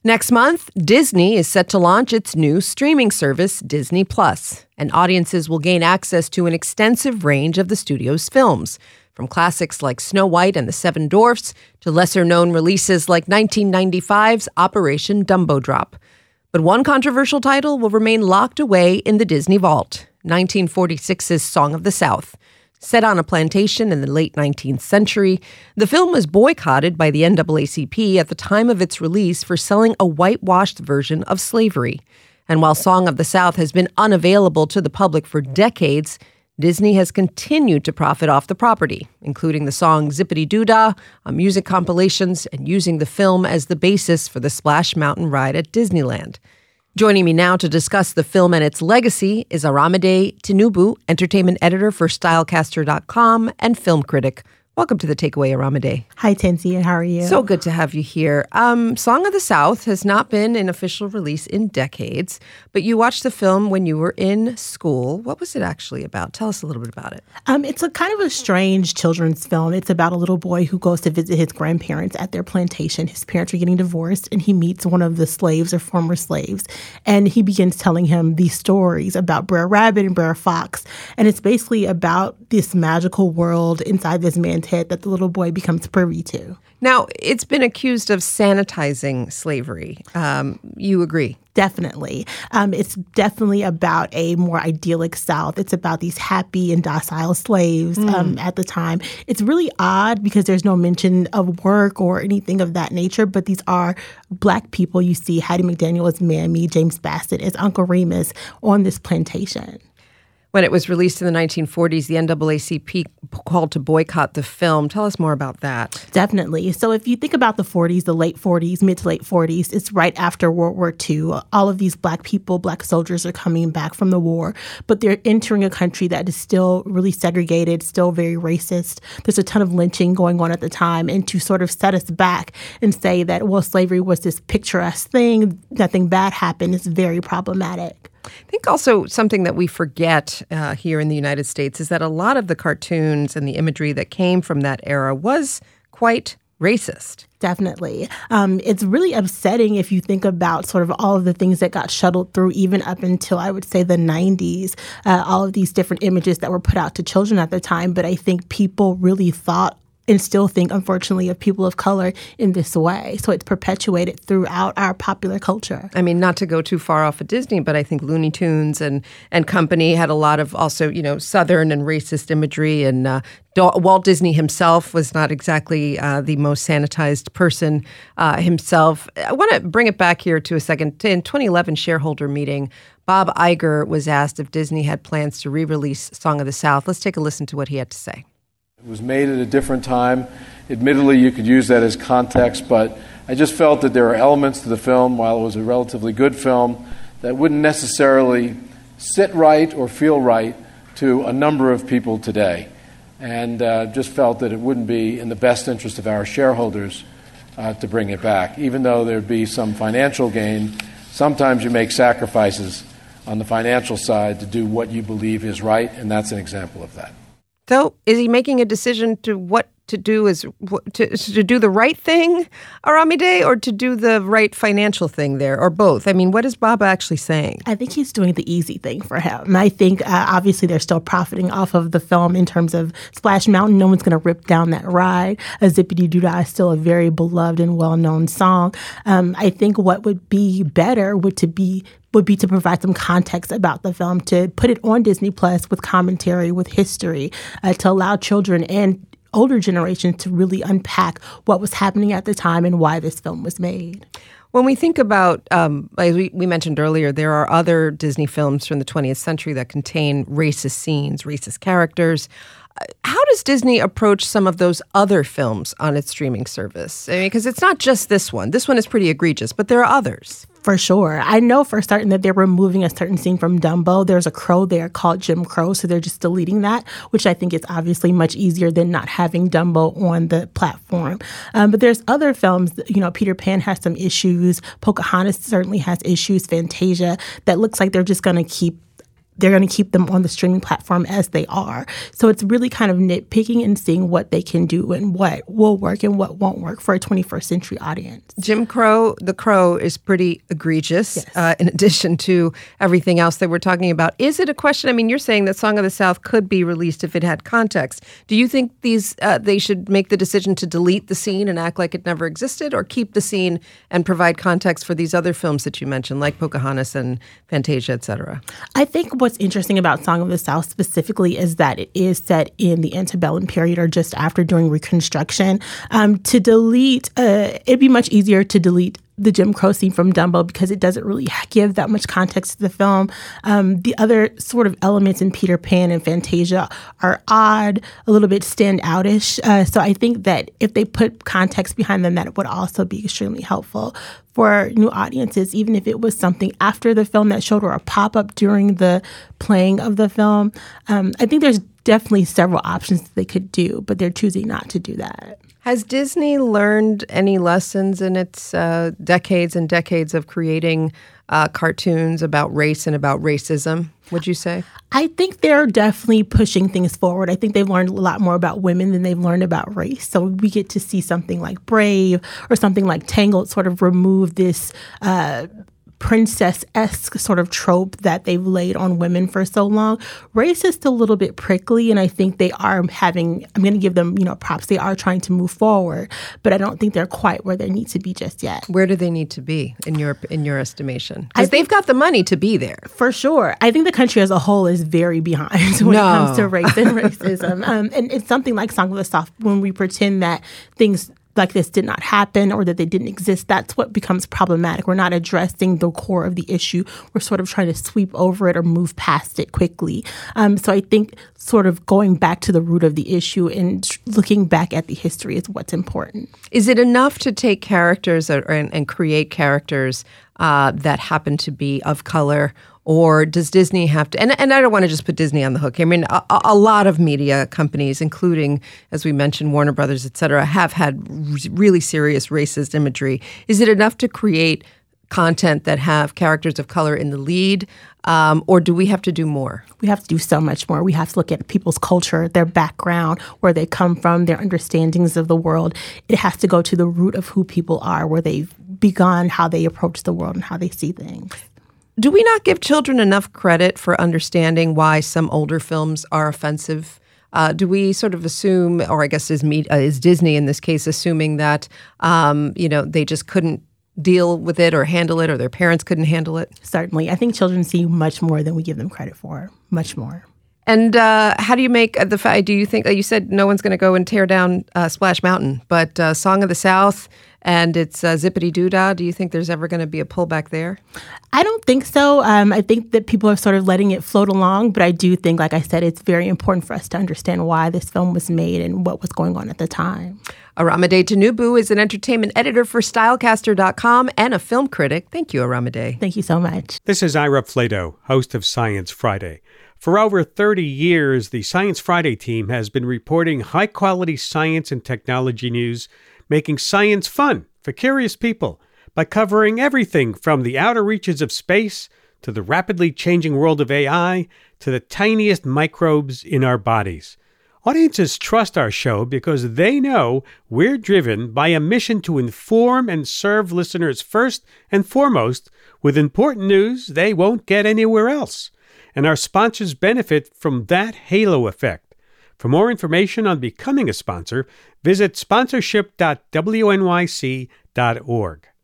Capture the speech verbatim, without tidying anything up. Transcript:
Next month, Disney is set to launch its new streaming service, Disney Plus, and audiences will gain access to an extensive range of the studio's films, from classics like Snow White and the Seven Dwarfs to lesser-known releases like nineteen ninety-five's Operation Dumbo Drop. But one controversial title will remain locked away in the Disney vault, nineteen forty-six's Song of the South. Set on a plantation in the late nineteenth century, the film was boycotted by the N double A C P at the time of its release for selling a whitewashed version of slavery. And while Song of the South has been unavailable to the public for decades, Disney has continued to profit off the property, including the song Zippity Doo Dah on music compilations and using the film as the basis for the Splash Mountain ride at Disneyland. Joining me now to discuss the film and its legacy is Aramide Tinubu, entertainment editor for Stylecaster dot com and film critic. Welcome to The Takeaway, Aramide. Hi, Tansy, and how are you? So good to have you here. Um, Song of the South has not been an official release in decades, but you watched the film when you were in school. What was it actually about? Tell us a little bit about it. Um, it's a kind of a strange children's film. It's about a little boy who goes to visit his grandparents at their plantation. His parents are getting divorced, and he meets one of the slaves or former slaves, and he begins telling him these stories about Brer Rabbit and Brer Fox, and it's basically about this magical world inside this man's head that the little boy becomes privy to. Now, it's been accused of sanitizing slavery. Um, you agree? Definitely. Um, it's definitely about a more idyllic South. It's about these happy and docile slaves mm. um, at the time. It's really odd because there's no mention of work or anything of that nature, but these are Black people. You see Hattie McDaniel as Mammy, James Bassett as Uncle Remus on this plantation. When it was released in the nineteen forties, the N double A C P called to boycott the film. Tell us more about that. Definitely. So if you think about the forties, the late forties, mid to late forties, it's right after World War Two. All of these Black people, Black soldiers are coming back from the war, but they're entering a country that is still really segregated, still very racist. There's a ton of lynching going on at the time. And to sort of set us back and say that, well, slavery was this picturesque thing, nothing bad happened, is very problematic. I think also something that we forget uh, here in the United States is that a lot of the cartoons and the imagery that came from that era was quite racist. Definitely. Um, it's really upsetting if you think about sort of all of the things that got shuttled through even up until, I would say, the nineties, uh, all of these different images that were put out to children at the time. But I think people really thought and still think, unfortunately, of people of color in this way. So it's perpetuated throughout our popular culture. I mean, not to go too far off of Disney, but I think Looney Tunes and, and company had a lot of also, you know, Southern and racist imagery. And uh, Walt Disney himself was not exactly uh, the most sanitized person uh, himself. I want to bring it back here to a second. In twenty eleven shareholder meeting, Bob Iger was asked if Disney had plans to re-release Song of the South. Let's take a listen to what he had to say. It was made at a different time. Admittedly, you could use that as context, but I just felt that there are elements to the film, while it was a relatively good film, that wouldn't necessarily sit right or feel right to a number of people today. And uh, just felt that it wouldn't be in the best interest of our shareholders uh, to bring it back. Even though there'd be some financial gain, sometimes you make sacrifices on the financial side to do what you believe is right, and that's an example of that. So is he making a decision to what to do is to, to do the right thing, Aramide, or to do the right financial thing there, or both? I mean, what is Bob actually saying? I think he's doing the easy thing for him. I think uh, obviously they're still profiting off of the film in terms of Splash Mountain. No one's going to rip down that ride. A Zippity Doo Dah is still a very beloved and well-known song. Um, I think what would be better would to be would be to provide some context about the film, to put it on Disney Plus with commentary, with history, uh, to allow children and older generations to really unpack what was happening at the time and why this film was made. When we think about, um, like we, we mentioned earlier, there are other Disney films from the twentieth century that contain racist scenes, racist characters. How does Disney approach some of those other films on its streaming service? I mean, because it's not just this one. This one is pretty egregious, but there are others. For sure. I know for certain that they're removing a certain scene from Dumbo. There's a crow there called Jim Crow, so they're just deleting that, which I think is obviously much easier than not having Dumbo on the platform. Um, but there's other films, you know, Peter Pan has some issues. Pocahontas certainly has issues. Fantasia, that looks like they're just going to keep they're going to keep them on the streaming platform as they are. So it's really kind of nitpicking and seeing what they can do and what will work and what won't work for a twenty-first century audience. Jim Crow, The Crow is pretty egregious, yes. uh, in addition to everything else that we're talking about. Is it a question? I mean, you're saying that Song of the South could be released if it had context. Do you think these uh, they should make the decision to delete the scene and act like it never existed, or keep the scene and provide context for these other films that you mentioned, like Pocahontas and Fantasia, et cetera? I think what's interesting about Song of the South specifically is that it is set in the antebellum period or just after during Reconstruction. Um, to delete, uh, it'd be much easier to delete the Jim Crow scene from Dumbo because it doesn't really give that much context to the film. Um, the other sort of elements in Peter Pan and Fantasia are odd, a little bit stand-outish. Uh, so I think that if they put context behind them, that would also be extremely helpful for new audiences, even if it was something after the film that showed or a pop-up during the playing of the film. Um, I think there's definitely several options that they could do, but they're choosing not to do that. Has Disney learned any lessons in its uh, decades and decades of creating uh, cartoons about race and about racism, would you say? I think they're definitely pushing things forward. I think they've learned a lot more about women than they've learned about race. So we get to see something like Brave or something like Tangled sort of remove this uh princess-esque sort of trope that they've laid on women for so long. Race is still a little bit prickly, and I think they are having, I'm going to give them, you know, props. They are trying to move forward, but I don't think they're quite where they need to be just yet. Where do they need to be in your in your estimation? Because they've got the money to be there. For sure. I think the country as a whole is very behind when no. it comes to race and racism. Um, and it's something like Song of the South, when we pretend that things like this did not happen or that they didn't exist, that's what becomes problematic. We're not addressing the core of the issue. We're sort of trying to sweep over it or move past it quickly. Um, so I think sort of going back to the root of the issue and looking back at the history is what's important. Is it enough to take characters or, and, and create characters uh, that happen to be of color? Or does Disney have to, and, and I don't want to just put Disney on the hook. I mean, a, a lot of media companies, including, as we mentioned, Warner Brothers, et cetera, have had really serious racist imagery. Is it enough to create content that have characters of color in the lead, um, or do we have to do more? We have to do so much more. We have to look at people's culture, their background, where they come from, their understandings of the world. It has to go to the root of who people are, where they've begun, how they approach the world and how they see things. Do we not give children enough credit for understanding why some older films are offensive? Uh, do we sort of assume, or I guess is, me, uh, is Disney in this case assuming that um, you know they just couldn't deal with it or handle it, or their parents couldn't handle it? Certainly. I think children see much more than we give them credit for, much more. And uh, how do you make the fact, do you think, uh, you said no one's going to go and tear down uh, Splash Mountain, but uh, Song of the South and it's uh, Zippity Doo Dah, do you think there's ever going to be a pullback there? I don't think so. Um, I think that people are sort of letting it float along, but I do think, like I said, it's very important for us to understand why this film was made and what was going on at the time. Aramide Tinubu is an entertainment editor for Stylecaster dot com and a film critic. Thank you, Aramide. Thank you so much. This is Ira Flato, host of Science Friday. For over thirty years, the Science Friday team has been reporting high-quality science and technology news, making science fun for curious people by covering everything from the outer reaches of space to the rapidly changing world of A I to the tiniest microbes in our bodies. Audiences trust our show because they know we're driven by a mission to inform and serve listeners first and foremost with important news they won't get anywhere else. And our sponsors benefit from that halo effect. For more information on becoming a sponsor, visit sponsorship dot w n y c dot org.